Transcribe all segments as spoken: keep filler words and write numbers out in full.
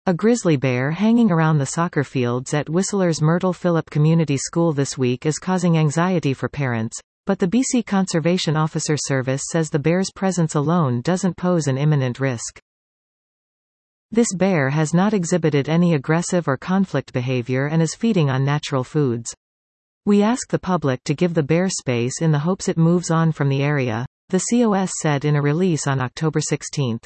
A grizzly bear hanging around the soccer fields at Whistler's Myrtle Phillip Community School this week is causing anxiety for parents, but the B C Conservation Officer Service says the bear's presence alone doesn't pose an imminent risk. This bear has not exhibited any aggressive or conflict behavior and is feeding on natural foods. We ask the public to give the bear space in the hopes it moves on from the area, the C O S said in a release on October sixteenth.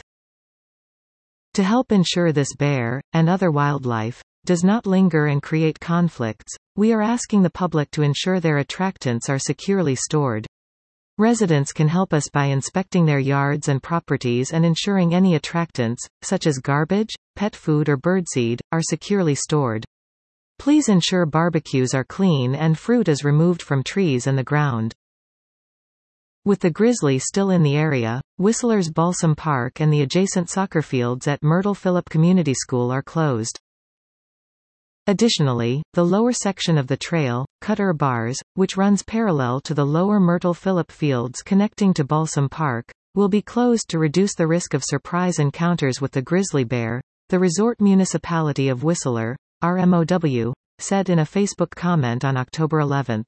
To help ensure this bear, and other wildlife, does not linger and create conflicts, we are asking the public to ensure their attractants are securely stored. Residents can help us by inspecting their yards and properties and ensuring any attractants, such as garbage, pet food or birdseed, are securely stored. Please ensure barbecues are clean and fruit is removed from trees and the ground. With the grizzly still in the area, Whistler's Balsam Park and the adjacent soccer fields at Myrtle Phillip Community School are closed. Additionally, the lower section of the trail, Cutter Bars, which runs parallel to the lower Myrtle Phillip fields connecting to Balsam Park, will be closed to reduce the risk of surprise encounters with the grizzly bear, the Resort Municipality of Whistler, R M O W, said in a Facebook comment on October eleventh.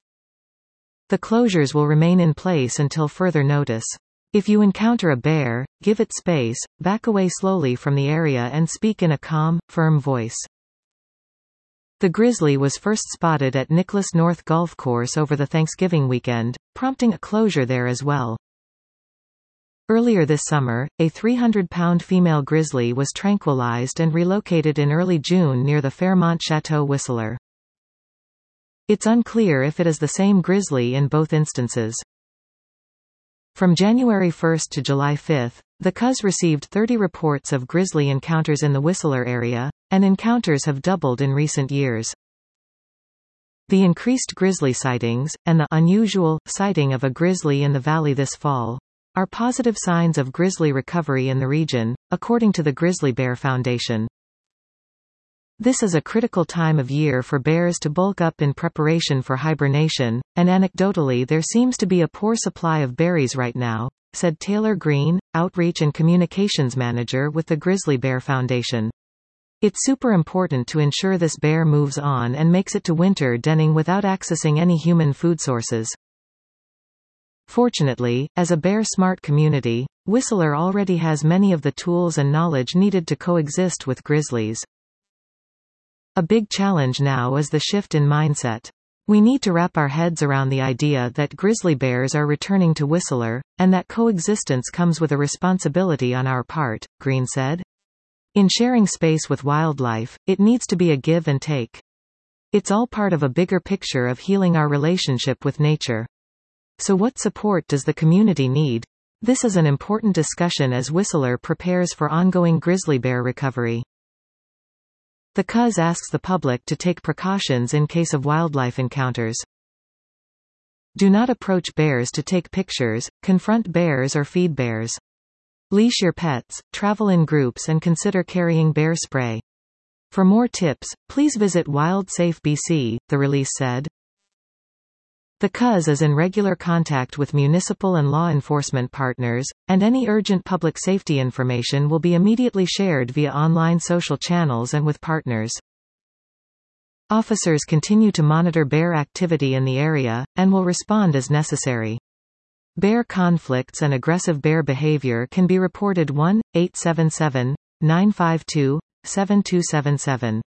The closures will remain in place until further notice. If you encounter a bear, give it space, back away slowly from the area and speak in a calm, firm voice. The grizzly was first spotted at Nicholas North Golf Course over the Thanksgiving weekend, prompting a closure there as well. Earlier this summer, a three hundred pound female grizzly was tranquilized and relocated in early June near the Fairmont Chateau Whistler. It's unclear if it is the same grizzly in both instances. From January first to July fifth, the C U S received thirty reports of grizzly encounters in the Whistler area, and encounters have doubled in recent years. The increased grizzly sightings, and the unusual sighting of a grizzly in the valley this fall, are positive signs of grizzly recovery in the region, according to the Grizzly Bear Foundation. This is a critical time of year for bears to bulk up in preparation for hibernation, and anecdotally there seems to be a poor supply of berries right now, said Taylor Green, Outreach and Communications Manager with the Grizzly Bear Foundation. It's super important to ensure this bear moves on and makes it to winter denning without accessing any human food sources. Fortunately, as a bear-smart community, Whistler already has many of the tools and knowledge needed to coexist with grizzlies. A big challenge now is the shift in mindset. We need to wrap our heads around the idea that grizzly bears are returning to Whistler, and that coexistence comes with a responsibility on our part, Green said. In sharing space with wildlife, it needs to be a give and take. It's all part of a bigger picture of healing our relationship with nature. So what support does the community need? This is an important discussion as Whistler prepares for ongoing grizzly bear recovery. The C U S asks the public to take precautions in case of wildlife encounters. Do not approach bears to take pictures, confront bears or feed bears. Leash your pets, travel in groups and consider carrying bear spray. For more tips, please visit WildSafe B C, the release said. The C U S is in regular contact with municipal and law enforcement partners, and any urgent public safety information will be immediately shared via online social channels and with partners. Officers continue to monitor bear activity in the area, and will respond as necessary. Bear conflicts and aggressive bear behavior can be reported one eight seven seven, nine five two, seven two seven seven.